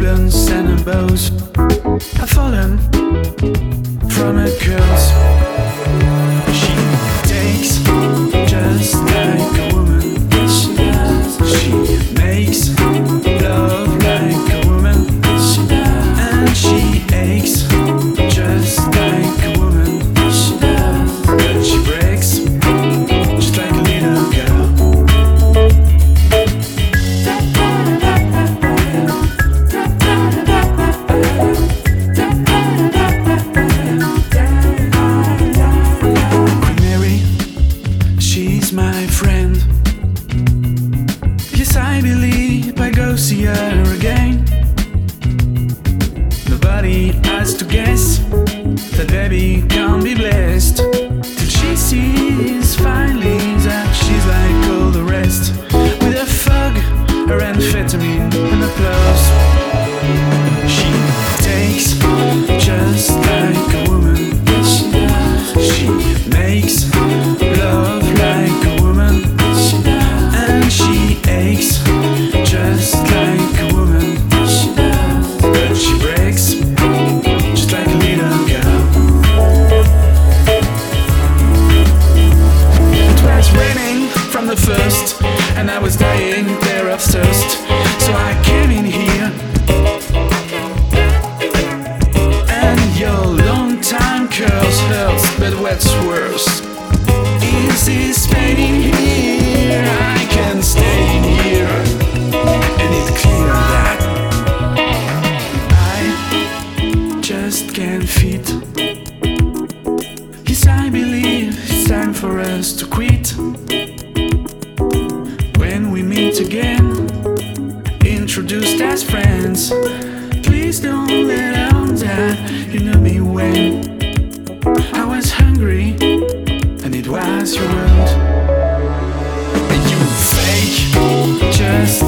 guns and her bows have fallen from her curls. She takes just like a woman. She makes love like a woman. And she aches just like a woman. But she breaks just like a little girl. Queen Mary, she's my friend. Yes, I believe I go see her again. Nobody has to guess that baby can't be blessed till she sees finally that she's like all the rest. With her fug, her amphetamine and applause, she takes just like a woman. She makes love like a woman. And she aches just like a woman. But she breaks just like a little girl. It was raining from the first, and I was dying there of thirst. So I came in here, and your long time curls hurts, but what's worse is this pain in here. I can stay in here, and it's clear that I just can't fit. Yes, I believe it's time for us to quit. When we meet again, introduced as friends, please don't let on that you knew me when I was hungry and it was your world. And you fake just